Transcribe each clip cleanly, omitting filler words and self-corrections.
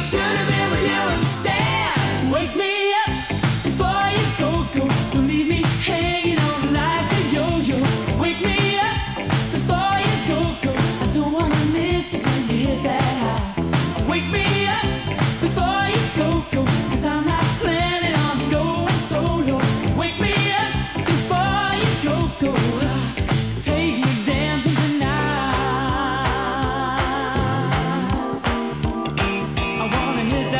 Should have been with you instead. Wake me up before you go. Don't leave me hanging on like a yo-yo. Wake me up before you go. I don't wanna miss it when you hit that high. Wake me up before you go. 'Cause I'm not planning on going solo. Wake me up before you go. Take me dancing tonight. I wanna hit that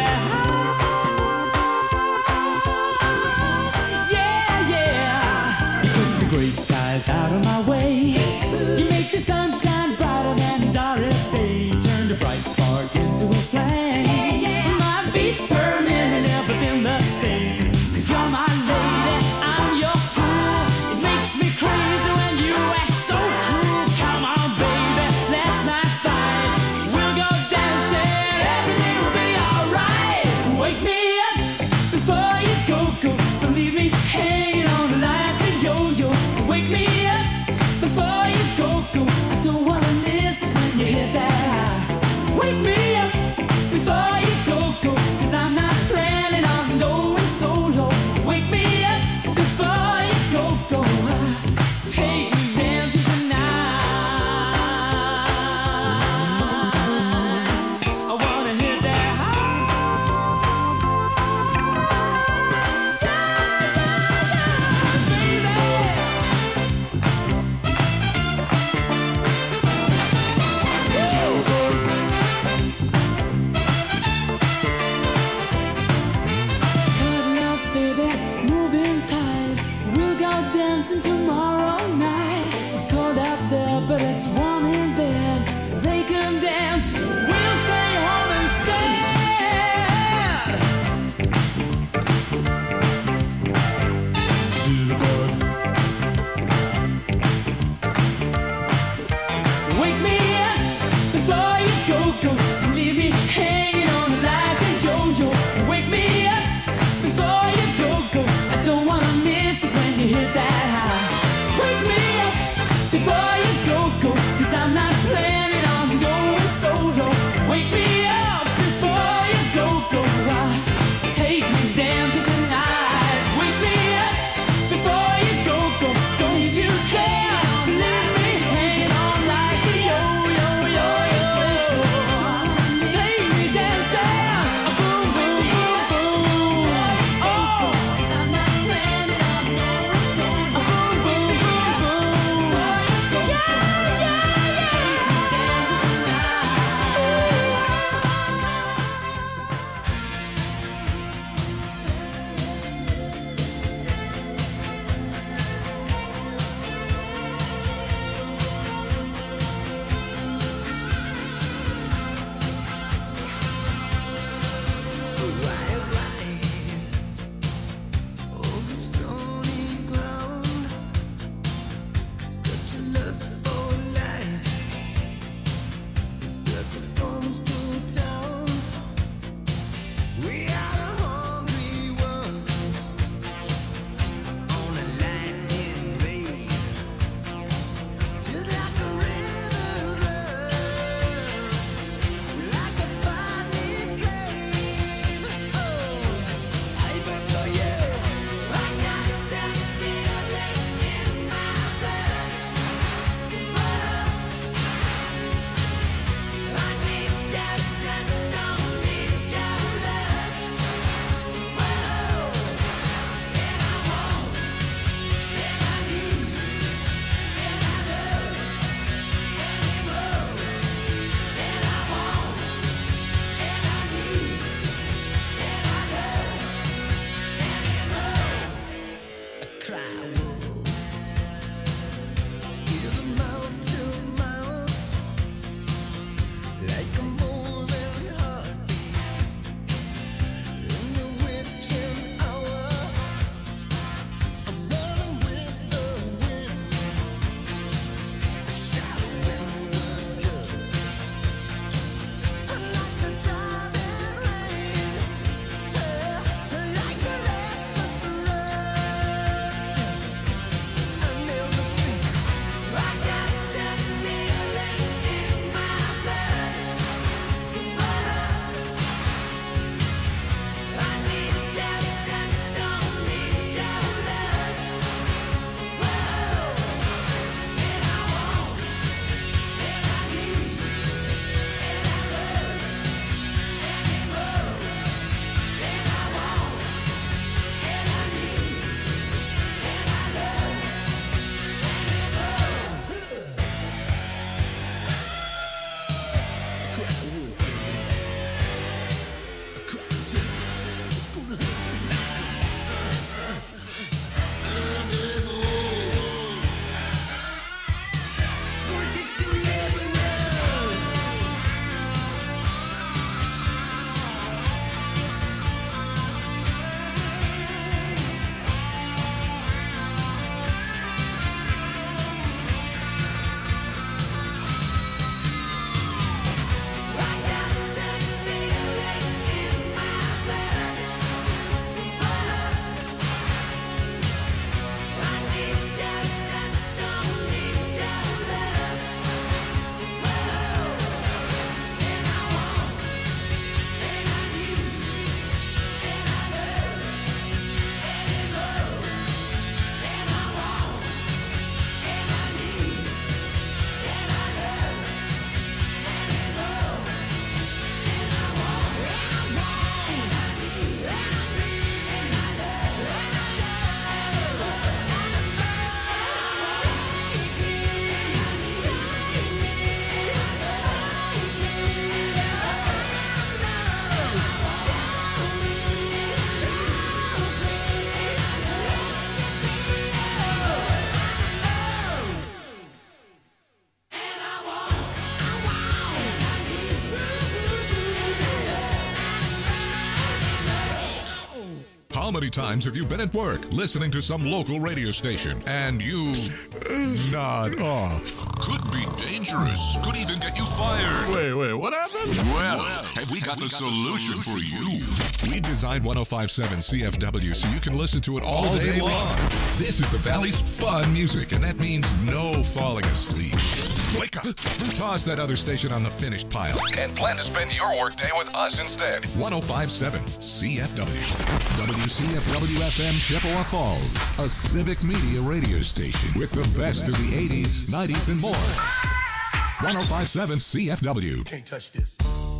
How many times have you been at work listening to some local radio station and you nod off? Could be dangerous. Could even get you fired. Wait, what happened? Well, have we got the solution for you? We designed 105.7 CFW so you can listen to it all day long. This is the Valley's fun music, and that means no falling asleep. Wake up. Toss that other station on the finished pile and plan to spend your workday with us instead. 105.7 CFW. WCFW-FM Chippewa Falls, a civic media radio station with the best of the 80s, 90s, and more. 105.7 CFW. You can't touch this.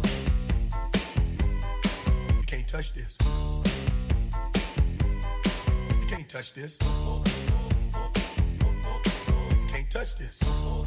You can't touch this. You can't touch this. You can't touch this.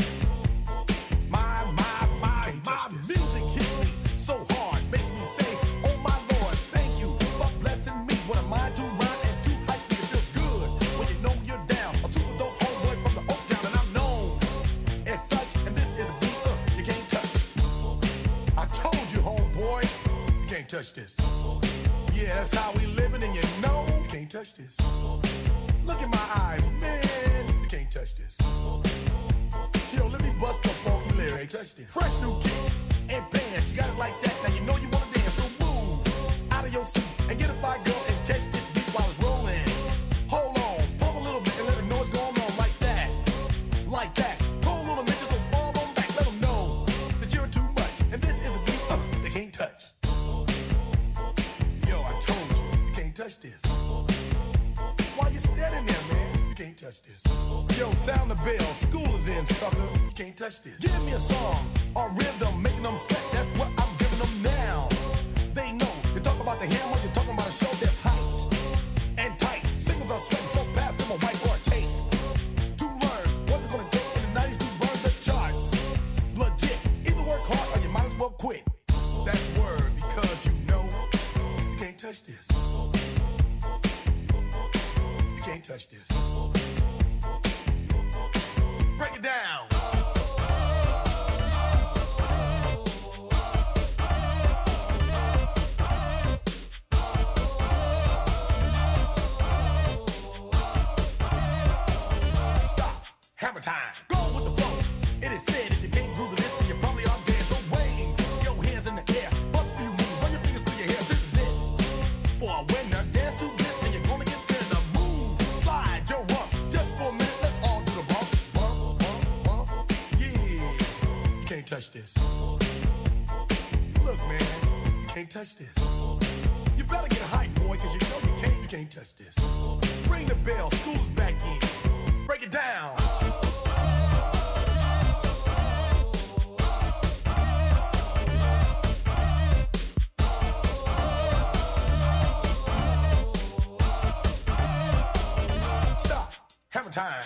My music hits me so hard, makes me say, oh my Lord, thank you for blessing me. What am I to rhyme and to hype me? It feels good when you know you're down. A super dope homeboy from the Oak Town, and I'm known as such. And this is a beat you can't touch. I told you, homeboy, you can't touch this. Yeah, that's how we living, and you know you can't touch this. Look in my eyes, man, you can't touch this. Yo, let me bust the funky lyrics. Fresh new kicks and bands, you got it like that. Now you know you wanna dance, so move out of your seat and get a fire girl and catch this beat while it's rolling. Hold on, pump a little bit and let them know what's going on like that. Like that. Hold on a minute, so fall on back. Let them know that you're too much. And this is a beat they can't touch. Yo, I told you, you can't touch this. Why you standing there, man? You can't touch this. Yo, sound the bell, school is in, sucker. You can't touch this. Give me a song or rhythm, making them sweat. That's what I'm giving them now. They know. You talk about the hammer, you're talking about a show that's hyped and tight. Singles are sweating so fast, them a white or tape. To learn what's it gonna take in the 90s to burn the charts. Legit. Either work hard or you might as well quit. That's word because you know you can't touch this. You can't touch this. Break it down. Stop. Hammer time. Go with the flow. It is said if you can't groove the list, then you probably are dead. So wave your hands in the air. Bust a few moves. Run your fingers through your hair. This is it. For a winner, dance to this, and you're gonna get there. Now move. Slide your rump. Just for a minute, let's all do the bump. Can't touch this. Look, man, you can't touch this. You better get hype, boy, cause you know you can't touch this. Ring the bell, school's back in. Break it down. Stop. Hammer time.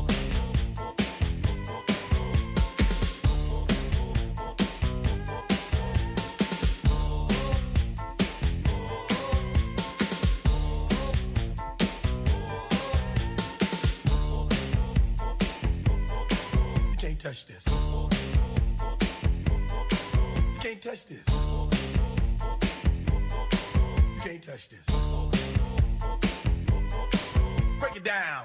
Touch this. You can't touch this. You can't touch this. Break it down.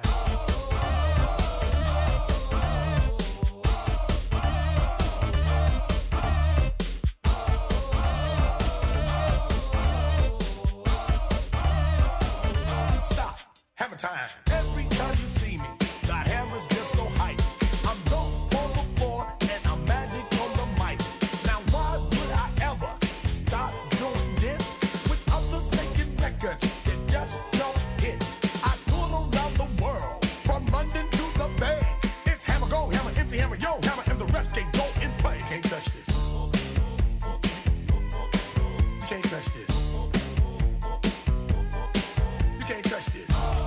Stop. Hammer time. Every time you see me, the hammer's just so hype. I'm dope. And I'm magic on the mic. Now why would I ever stop doing this with others making records that just don't hit? I tour around the world, from London to the Bay. It's hammer, go, hammer, empty hammer, yo, hammer, and the rest can go and play. You can't touch this. You can't touch this. You can't touch this.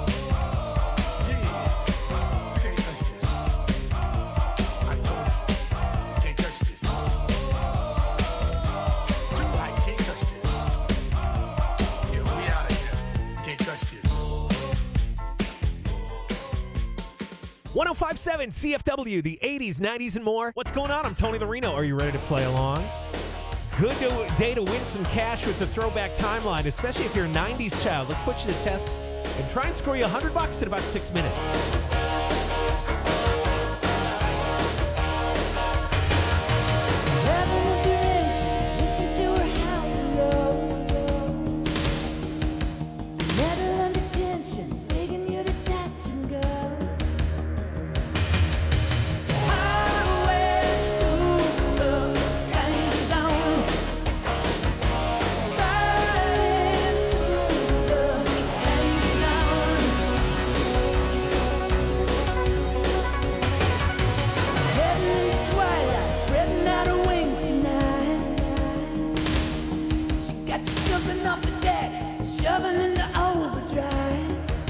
Touch this. 105.7 CFW, the 80s, 90s, and more. What's going on? I'm Tony the Reno. Are you ready to play along? Good day to win some cash with the Throwback Timeline, especially if you're a 90s child. Let's put you to the test and try and score you $100 in about 6 minutes. Shoving into overdrive.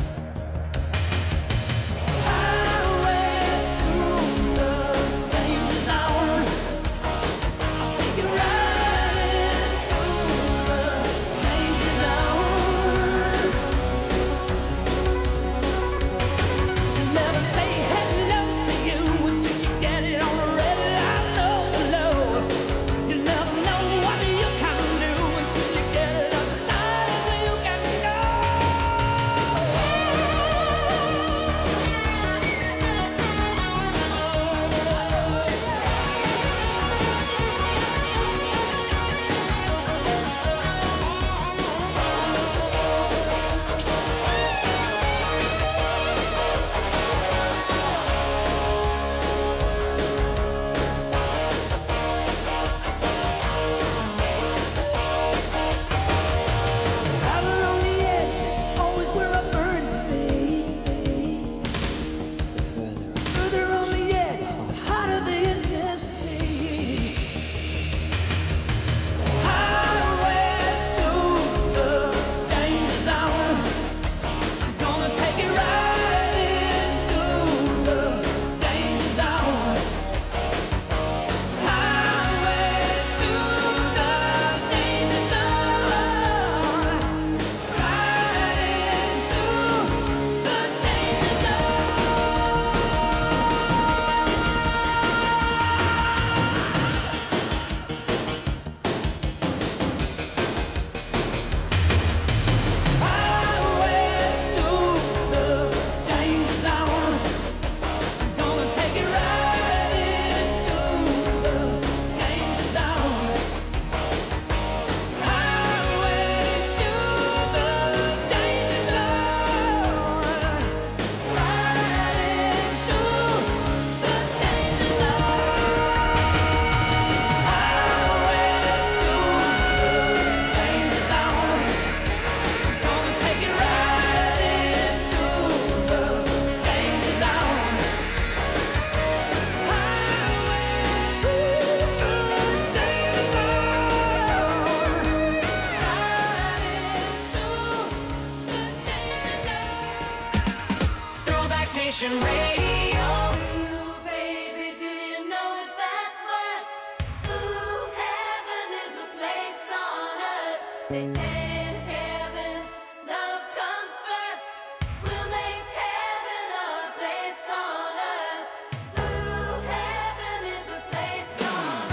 Nation Radio. Ooh, baby, do you know that that's what? Ooh, heaven is a place on earth. They say in heaven, love comes first. We'll make heaven a place on earth. Ooh, heaven is a place on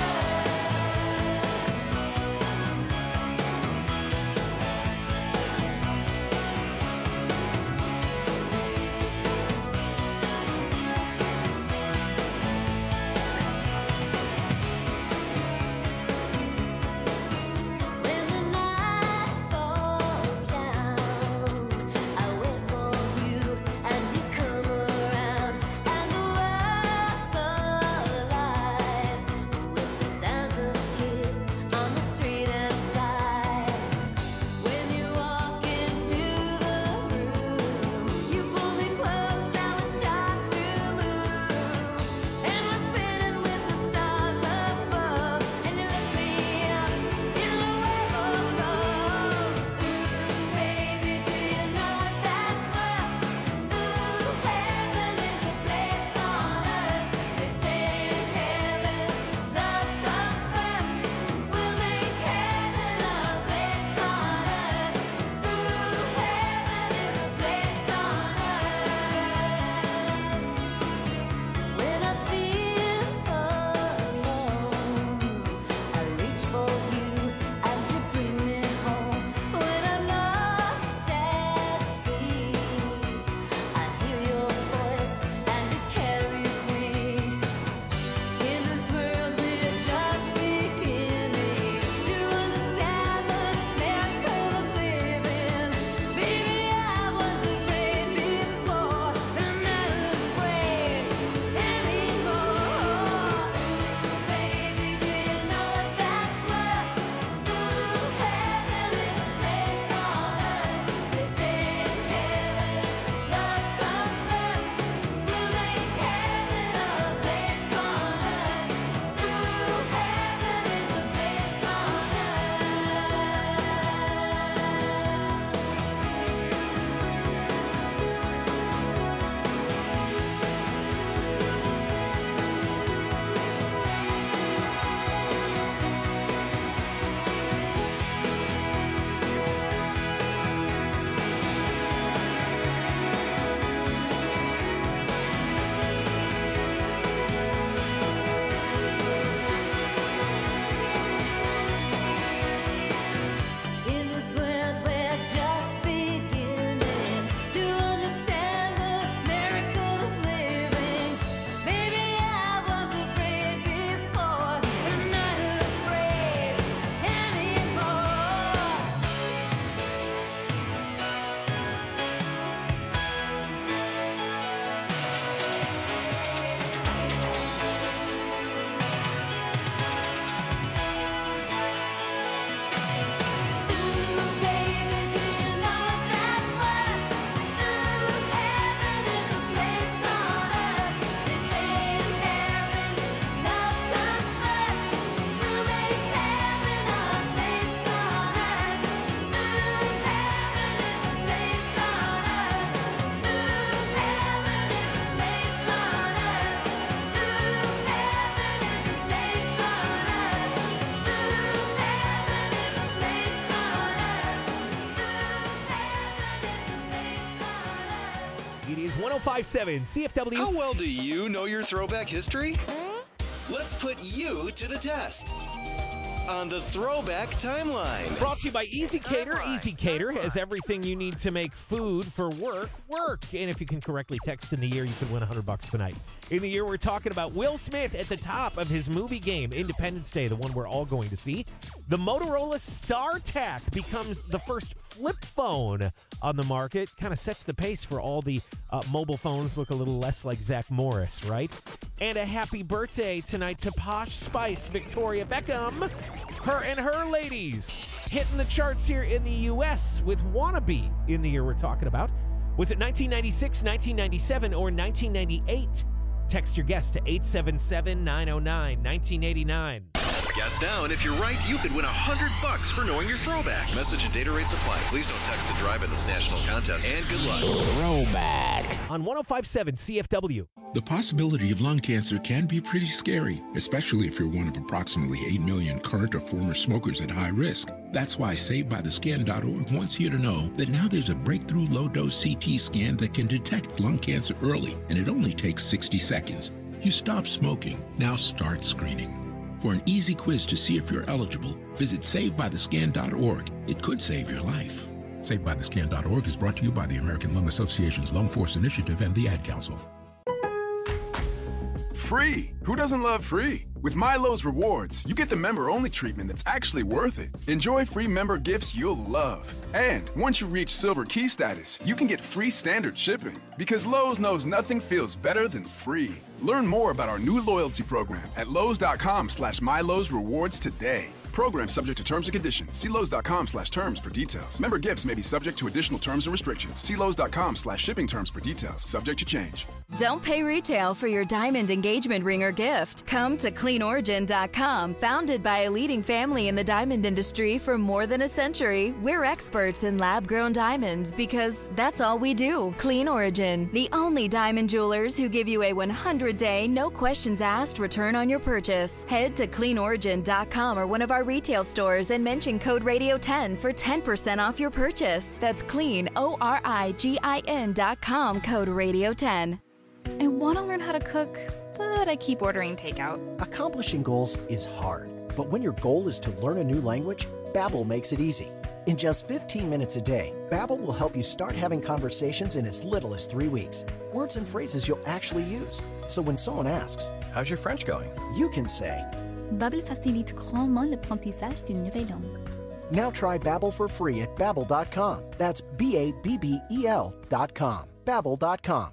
When the night falls It is 105.7 CFW. How well do you know your throwback history? Let's put you to the test on the Throwback Timeline. Brought to you by Easy Cater. Easy Cater has everything you need to make food for work. And if you can correctly text in the year, you could win $100 tonight. In the year, we're talking about Will Smith at the top of his movie game, Independence Day, the one we're all going to see. The Motorola StarTAC becomes the first flip phone on the market. Kind of sets the pace for all the mobile phones look a little less like Zach Morris, right? And a happy birthday tonight to Posh Spice Victoria Beckham. Her and her ladies hitting the charts here in the U.S. with Wannabe in the year we're talking about. Was it 1996, 1997, or 1998? Text your guess to 877-909-1989. Guess now, and if you're right, you could win $100 for knowing your throwback. Message and data rates apply. Please don't text to drive in this national contest, and good luck. Throwback on 105.7 CFW. The possibility of lung cancer can be pretty scary, especially if you're one of approximately 8 million current or former smokers at high risk. That's why SaveByTheScan.org wants you to know that now there's a breakthrough low-dose CT scan that can detect lung cancer early, and it only takes 60 seconds. You stop smoking, now start screening. For an easy quiz to see if you're eligible, visit SaveByTheScan.org. It could save your life. SaveByTheScan.org is brought to you by the American Lung Association's Lung Force Initiative and the Ad Council. Free! Who doesn't love free? With Milo's Rewards, you get the member-only treatment that's actually worth it. Enjoy free member gifts you'll love. And once you reach Silver Key status, you can get free standard shipping. Because Lowe's knows nothing feels better than free. Learn more about our new loyalty program at Lowe's.com/MyLowe's Rewards today. Program subject to terms and conditions. See Lowe's.com/terms for details. Member gifts may be subject to additional terms and restrictions. See Lowe's.com/shipping terms for details. Subject to change. Don't pay retail for your diamond engagement ring or gift. Come to CleanOrigin.com. Founded by a leading family in the diamond industry for more than a century, we're experts in lab-grown diamonds because that's all we do. Clean Origin, the only diamond jewelers who give you a 100-day, no questions asked return on your purchase. Head to CleanOrigin.com or one of our retail stores and mention code Radio10 for 10% off your purchase. That's CleanOrigin.com, code Radio10. I want to learn how to cook, but I keep ordering takeout. Accomplishing goals is hard, but when your goal is to learn a new language, Babbel makes it easy. In just 15 minutes a day, Babbel will help you start having conversations in as little as 3 weeks. Words and phrases you'll actually use. So when someone asks, "How's your French going?" you can say, Babbel facilite grandement l'apprentissage d'une nouvelle langue. Now try Babbel for free at Babbel.com. That's Babbel.com. Babbel.com.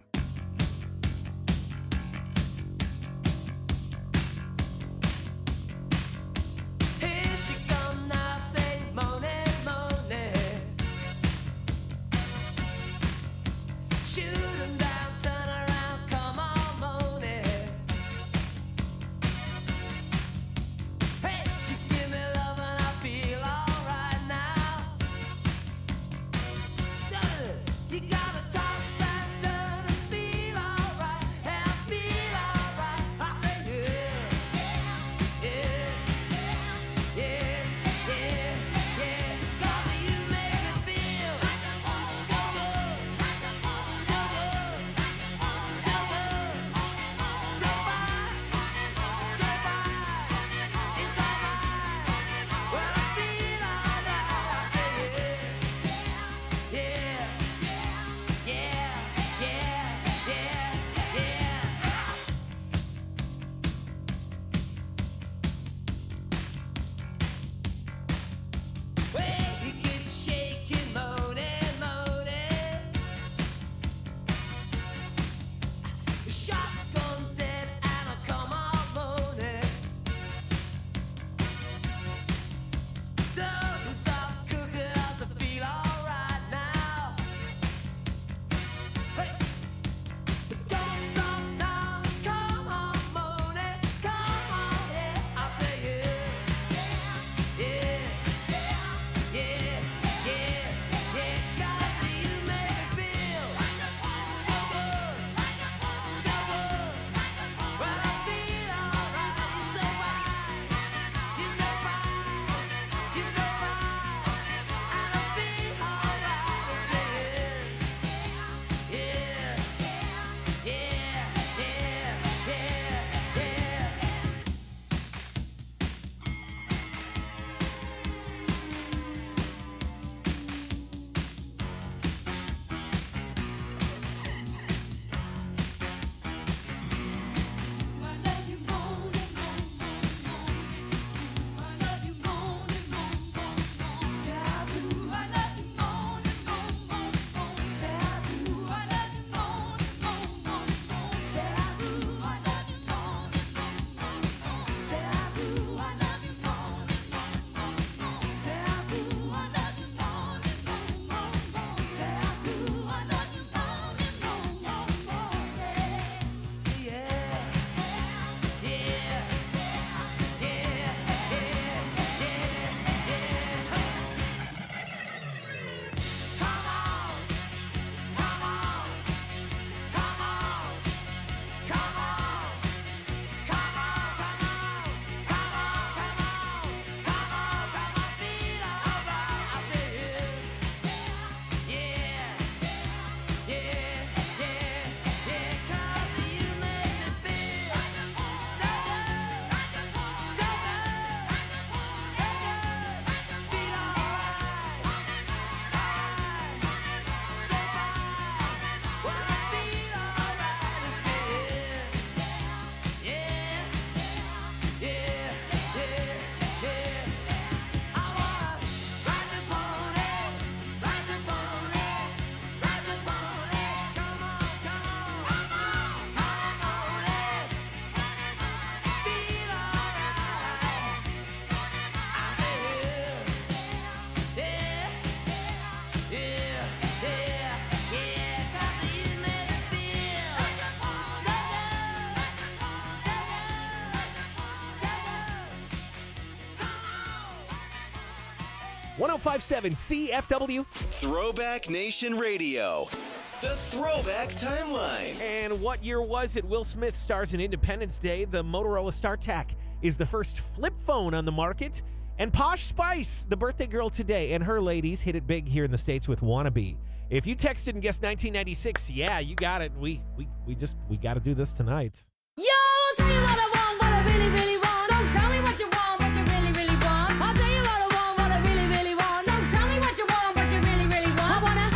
You gotta toss and turn. 1057 CFW. Throwback Nation Radio. The Throwback Timeline. And what year was it? Will Smith stars in Independence Day. The Motorola StarTAC is the first flip phone on the market. And Posh Spice, the birthday girl today, and her ladies hit it big here in the States with Wannabe. If you texted and guessed 1996, yeah, you got it. We got to do this tonight. Yo, I'll tell you what I want, what I really, really want. So tell me what you want, what you really, really want. I'll tell you what I want, what I really, really want. So tell me what you want, what you really, really want. I wanna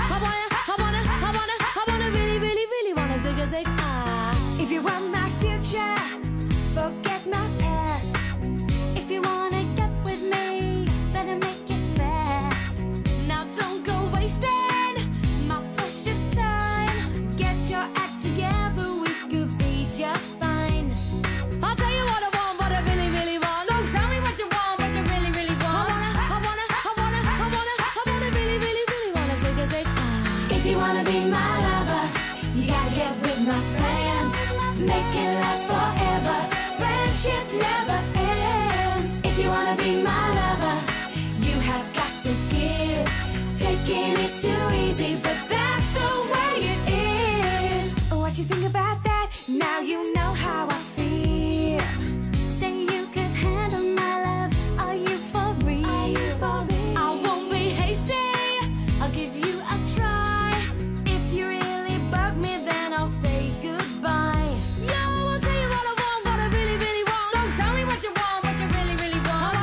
really, really, really wanna zig a zig ah. If you want my future, forget my past. If you wanna get with me, better make it fast. Now don't go wasting my precious time. Get your act together, we could be just fine. I'll tell you what I want, what I really, really want. So tell me what you want, what you really, really want. I wanna really, really, really wanna zig a zig ah. If you wanna be my lover, you gotta get with my friends. Make it last forever. Friendship never ends. If you wanna be my lover, you have got to give. Taking is too easy, but that's the way it is. What you think about that? Now you know how I feel. Say you could handle my love. Are you for real? I won't be hasty. I'll give you a try. If you really bug me, then I'll say goodbye. Yo, I'll tell you what I want, what I really, really want. So tell me what you want, what you really, really want.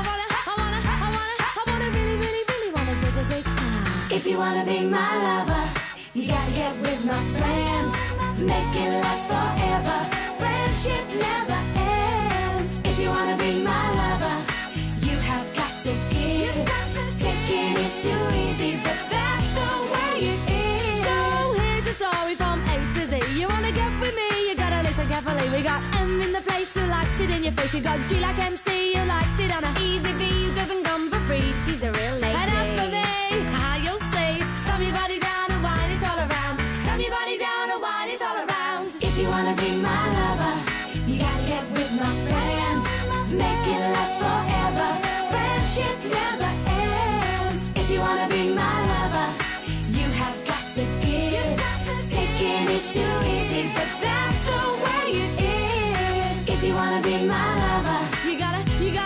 I wanna really, really, really wanna zig a zig ah. If you wanna be my lover, you gotta get with my friends. Make it last forever. Friendship never ends. If you wanna be my lover, you have got to give. Taking is too easy, but that's the way it is. So here's the story from A to Z. You wanna get with me, you gotta listen carefully. We got M in the place who likes it in your face. You got G like MC who likes it on a easy B who doesn't come for free. She's a real lady. And as for me, how you'll say, slam your body down and wine it all around. Slam your body down and wine it all around. If you wanna be my lover, you gotta get with my friends. Make it last forever. Friendship never ends. If you wanna be my lover, you have got to give. Taking is too easy, but that's the way it is. If you wanna be my lover, You gotta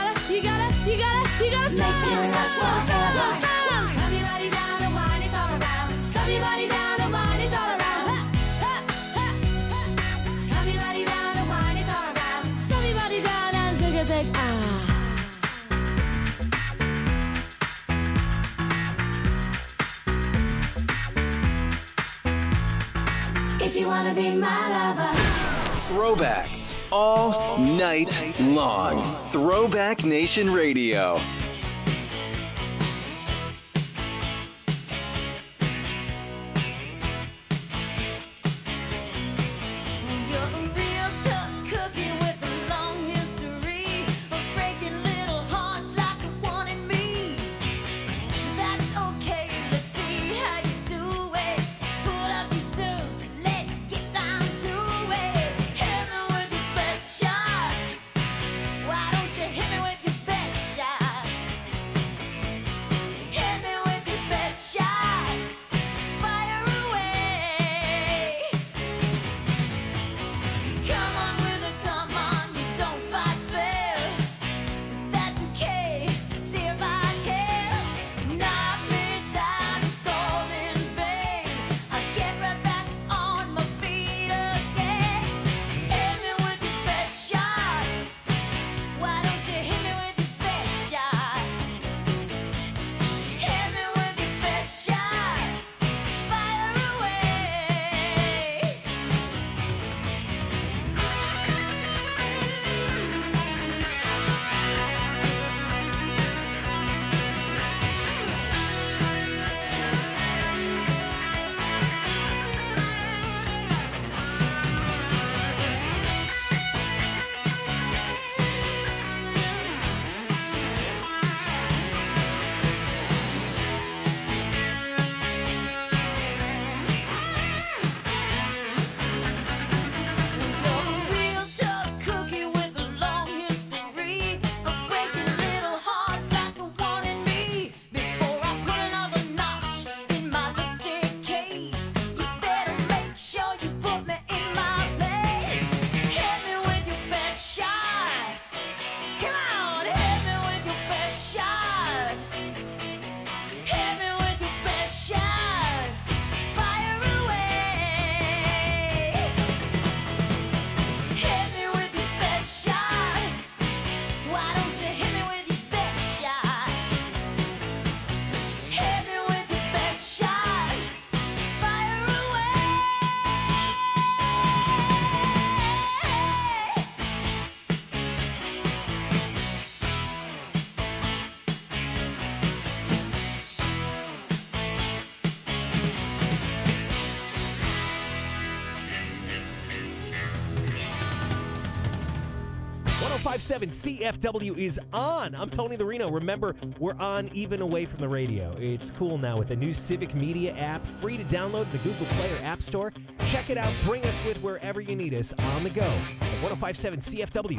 make it last forever. slam your body down and wine it all around. Slam your body down and wine it all around. Slam your body down and wine it all around. Slam your body down and zig a zig ah. If you wanna be my lover. Throwbacks all night long. Throwback Nation Radio. You're a real tough cookie with a long history of breaking little hearts like the one in me. That's okay, let's see how you do it. Put up your dues, let's get down to it. Hit me with your best shot. Why don't you hit me with your best shot? 1057 CFW is on. I'm Tony the Reno. Remember, we're on even away from the radio. It's cool now with the new Civic Media app, free to download in the Google Play or App Store. Check it out. Bring us with wherever you need us on the go at 1057 CFW.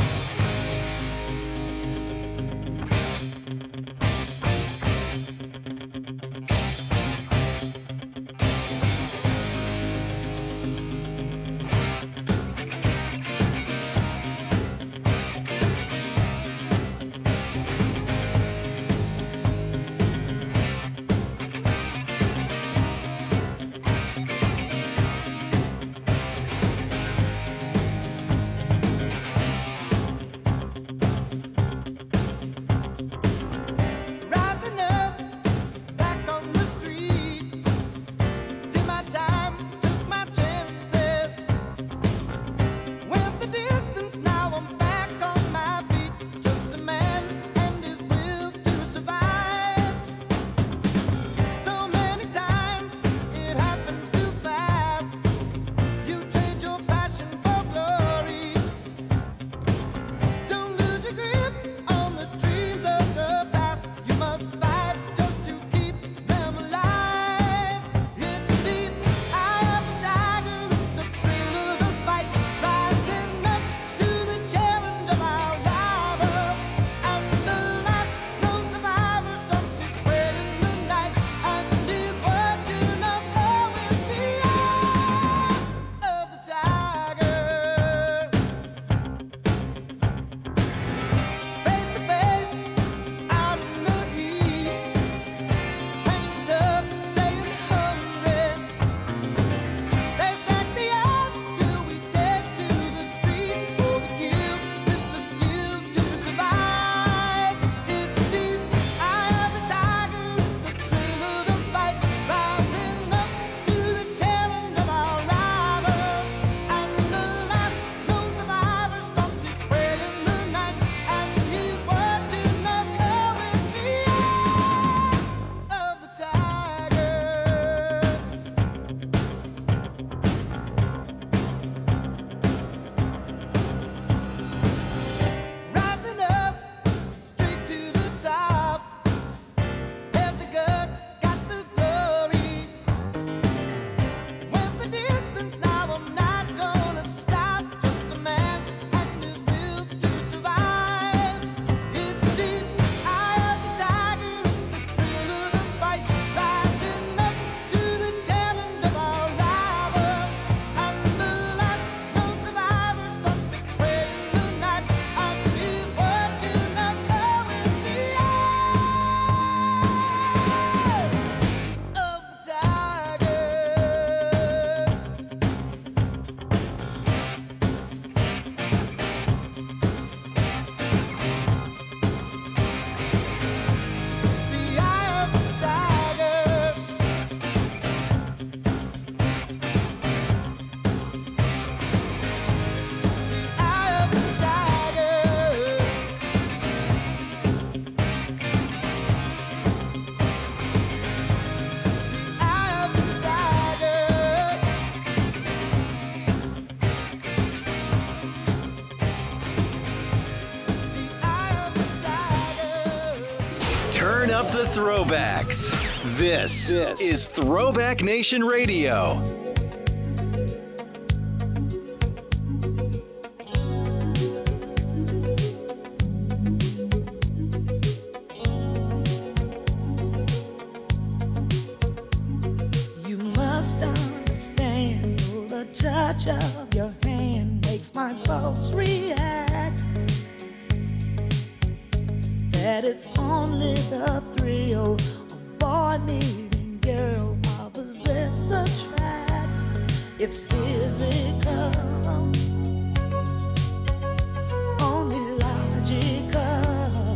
Rising up, back on the street. Did my time, took my chances. Went the distance, now I'm back on my feet. Just a man and his will to survive. So many times it happens too fast. You trade your passion for glory. Don't lose your grip on the dreams of the past. You must fight just to keep them alive. It's the eye of the tiger, it's the thrill of the fight. Rising up to the challenge of our rival. And the last known survivor stalks his prey in the night. And is watching us all with the eye of the tiger. Face to face, out in the heat, hanging tough, staying hungry. They stack the odds till we take to the street for the kill with the skill to survive. It's the eye of the tiger, it's the thrill of the fight, rising up to the challenge of our rival. And the last known survivor stalks his prey in the night, and he's watching us all with the eye of the tiger. Rising up, straight to the top. Had the guts, got the glory. Went the distance, now I'm not gonna stop. Just a man and his will to survive. It's the eye of the tiger, it's the thrill of the fight. Rising up to the challenge of our rival. And the last known survivor stalks his prey in the night. And he's watching us all with the eye of the tiger. The eye of the tiger. The eye of the tiger. The eye of the tiger. The eye of the tiger. Turn up the throwbacks. This is Throwback Nation Radio. You must understand, the touch of your hand makes my pulse react. That it's only the thrill of boy meeting girl, opposites attract. It's physical, only logical.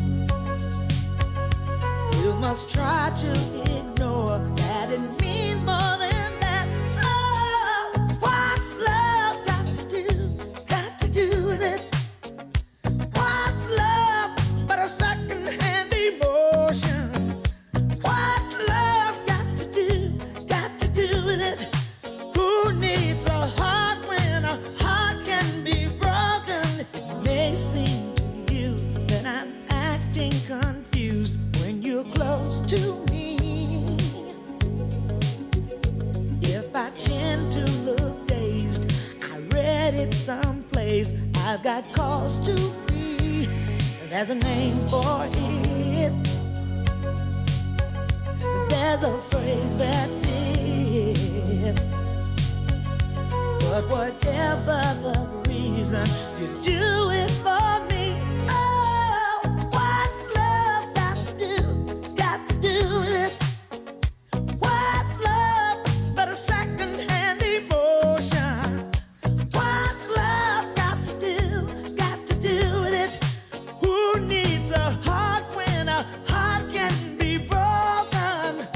You must try to ignore that it means more than that. Oh, what's love got to do? Got to do with it. What's love but a second-hand emotion? What's love got to do with it? Who needs a heart when a heart can be broken? It I've got cause to be. There's a name for it. There's a phrase that fits. But whatever the reason, you do it for me. Oh, what's love got to do? Got to do with it. What's love but a second-hand emotion? What's love got to do? Got to do with it. Who needs a heart when a heart can be broken?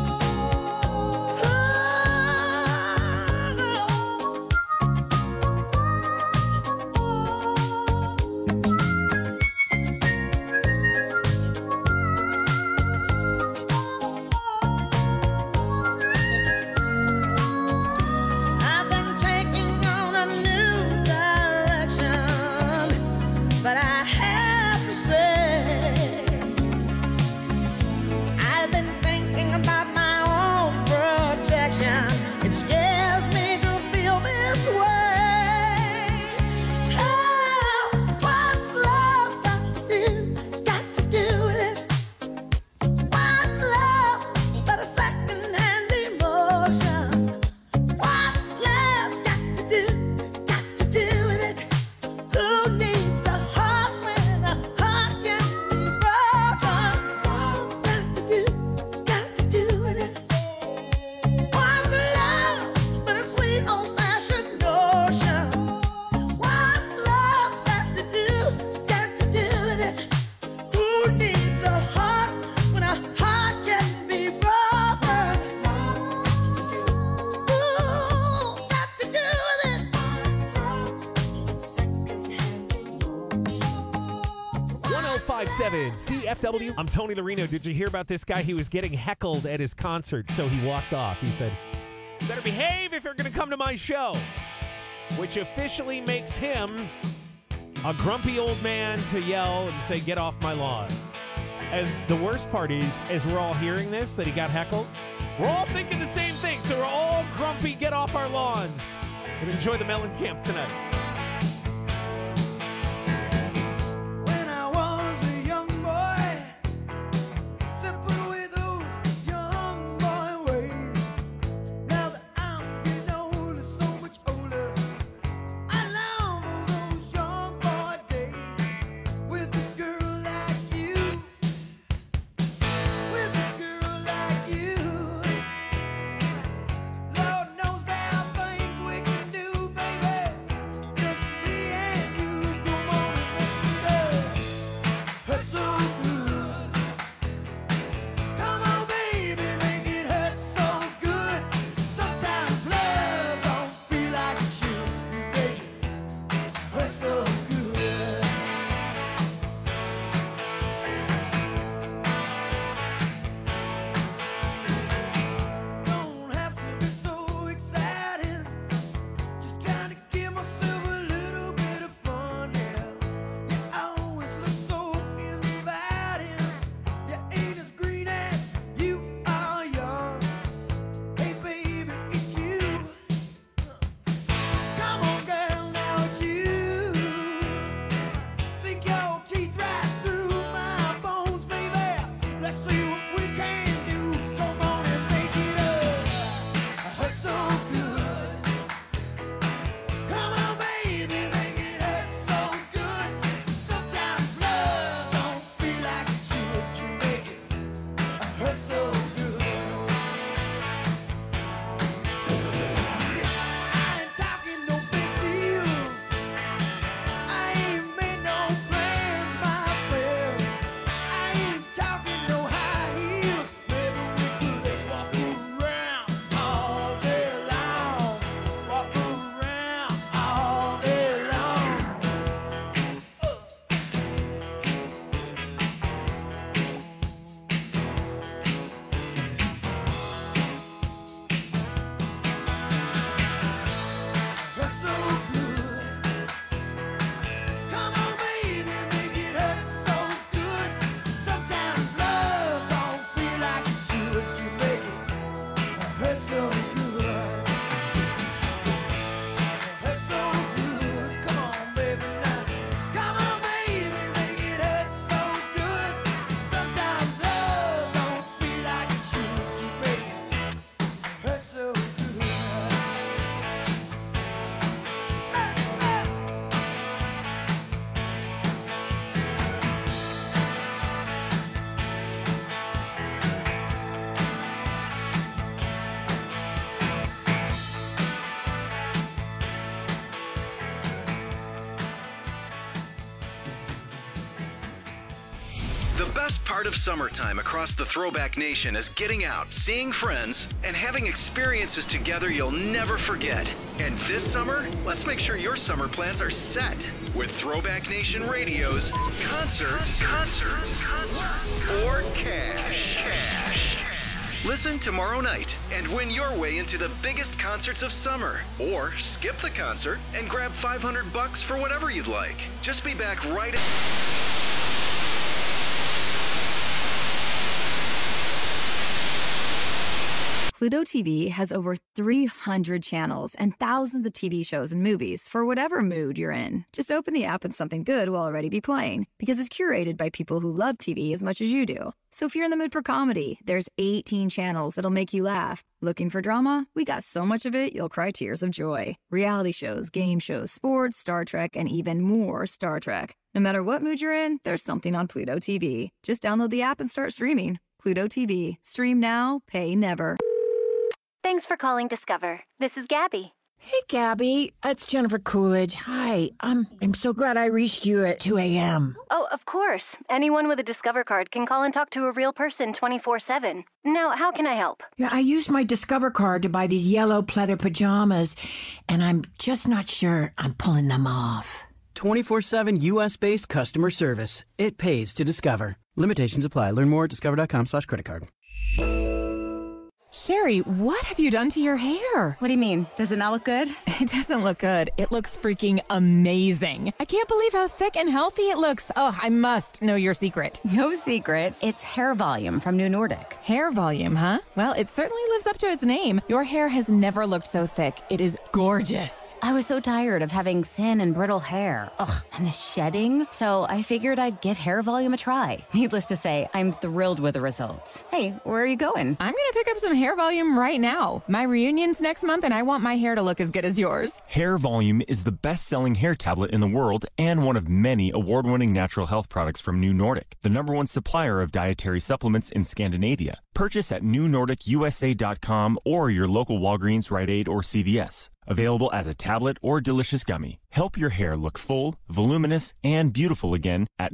I've been taking on a new direction, but I have to say, I've been thinking about my own protection. It scares me to feel this way. Oh, what's love got to do? Got to do with it. What's love but a second-hand emotion? What's love got to do? Got to do with it. Who needs a heart when a heart can be broken? Got to do with it. What's love but a sweet old-fashioned notion? What's love got to do? Got to do with it. Who needs a heart when a heart can be broken? Ooh, got to do with it. 1057 CFW. I'm Tony Larino. Did you hear about this guy? He was getting heckled at his concert, so he walked off. He said, "You better behave if you're going to come to my show," which officially makes him a grumpy old man to yell and say, "Get off my lawn." And the worst part is, as we're all hearing this, that he got heckled, we're all thinking the same thing. So we're all grumpy, get off our lawns. And enjoy the Mellencamp tonight. When I was a young boy, sipping away those young boy ways. Now that I'm getting older, so much older, I long for those young boy days with a girl like you, with a girl like you. Lord knows there are things we can do, baby. best part of summertime across the Throwback Nation is getting out, seeing friends, and having experiences together you'll never forget. And this summer, let's make sure your summer plans are set with Throwback Nation Radio's Concerts or Cash. Listen tomorrow night and win your way into the biggest concerts of summer. Or skip the concert and grab $500 for whatever you'd like. Just be back right Pluto TV has over 300 channels and thousands of TV shows and movies for whatever mood you're in. Just open the app and something good will already be playing because it's curated by people who love TV as much as you do. So if you're in the mood for comedy, there's 18 channels that'll make you laugh. Looking for drama? We got so much of it, you'll cry tears of joy. Reality shows, game shows, sports, Star Trek, and even more Star Trek. No matter what mood you're in, there's something on Pluto TV. Just download the app and start streaming. Pluto TV. Stream now, pay never. Thanks for calling Discover. This is Gabby. Hey, Gabby. It's Jennifer Coolidge. Hi. I'm so glad I reached you at 2 a.m. Oh, of course. Anyone with a Discover card can call and talk to a real person 24/7. Now, how can I help? Yeah, I used my Discover card to buy these yellow pleather pajamas, and I'm just not sure I'm pulling them off. 24/7 U.S.-based customer service. It pays to Discover. Limitations apply. Learn more at discover.com/creditcard. Sherry, what have you done to your hair? What do you mean? Does it not look good? It doesn't look good. It looks freaking amazing. I can't believe how thick and healthy it looks. Oh, I must know your secret. No secret. It's Hair Volume from New Nordic. Hair Volume, huh? Well, it certainly lives up to its name. Your hair has never looked so thick. It is gorgeous. I was so tired of having thin and brittle hair. Ugh, and the shedding. So I figured I'd give Hair Volume a try. Needless to say, I'm thrilled with the results. Hey, where are you going? I'm going to pick up some Hair Volume right now. My reunion's next month and I want my hair to look as good as yours. Hair Volume is the best-selling hair tablet in the world and one of many award-winning natural health products from New Nordic, the #1 supplier of dietary supplements in Scandinavia. Purchase at newnordicusa.com or your local Walgreens, Rite Aid, or CVS. Available as a tablet or delicious gummy. Help your hair look full, voluminous, and beautiful again at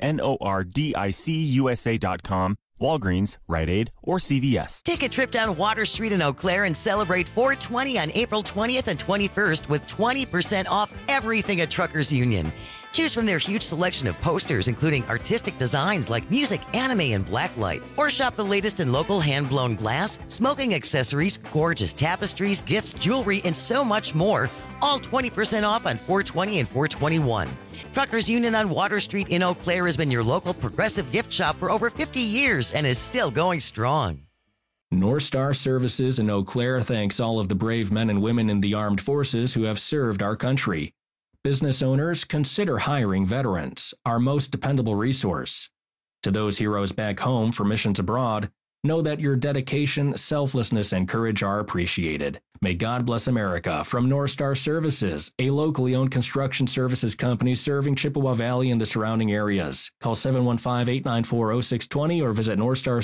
newnordicusa.com, Walgreens, Rite Aid, or CVS. Take a trip down Water Street in Eau Claire and celebrate 420 on April 20th and 21st with 20% off everything at Truckers Union. Choose from their huge selection of posters, including artistic designs like music, anime, and blacklight. Or shop the latest in local hand-blown glass, smoking accessories, gorgeous tapestries, gifts, jewelry, and so much more. All 20% off on 420 and 421. Truckers Union on Water Street in Eau Claire has been your local progressive gift shop for over 50 years and is still going strong. North Star Services in Eau Claire thanks all of the brave men and women in the armed forces who have served our country. Business owners, consider hiring veterans, our most dependable resource. To those heroes back home for missions abroad, know that your dedication, selflessness, and courage are appreciated. May God bless America from North Star Services, a locally owned construction services company serving Chippewa Valley and the surrounding areas. Call 715-894-0620 or visit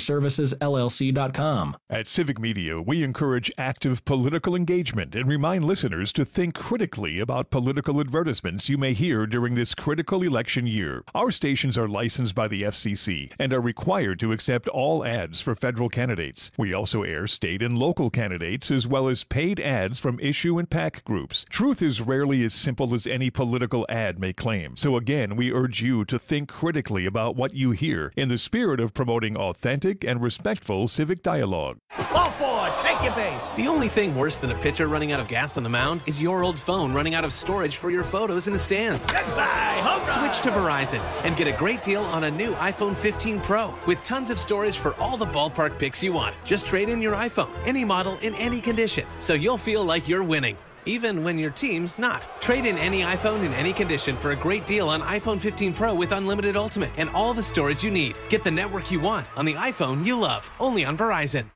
NorthstarServicesLLC.com. At Civic Media, we encourage active political engagement and remind listeners to think critically about political advertisements you may hear during this critical election year. Our stations are licensed by the FCC and are required to accept all ads for federal candidates. We also air state and local candidates as well as paid ads from issue and PAC groups. Truth is rarely as simple as any political ad may claim. So again, we urge you to think critically about what you hear in the spirit of promoting authentic and respectful civic dialogue. Ball forward, take your base. The only thing worse than a pitcher running out of gas on the mound is your old phone running out of storage for your photos in the stands. Goodbye, home run. Switch to Verizon and get a great deal on a new iPhone 15 Pro with tons of storage for all the ballpark pics you want. Just trade in your iPhone, any model, in any condition, so you'll feel like you're winning, even when your team's not. Trade in any iPhone in any condition for a great deal on iPhone 15 Pro with unlimited Ultimate and all the storage you need. Get the network you want on the iPhone you love, only on Verizon.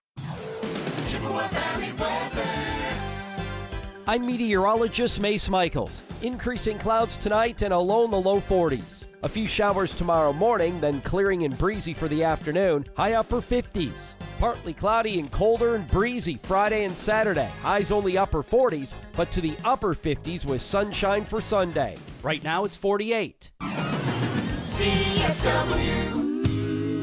Chippewa Valley weather. I'm meteorologist Mace Michaels. Increasing clouds tonight and a low in the low 40s. A few showers tomorrow morning, then clearing and breezy for the afternoon, high upper 50s. Partly cloudy and colder and breezy Friday and Saturday. Highs only upper 40s, but to the upper 50s with sunshine for Sunday. Right now it's 48. CFW.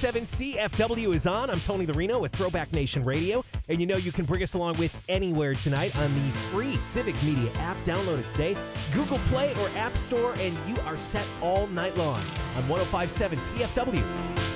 105.7 CFW is on. I'm Tony Larino with Throwback Nation Radio. And you know you can bring us along with anywhere tonight on the free Civic Media app. Download it today. Google Play or App Store, and you are set all night long on 105.7 CFW.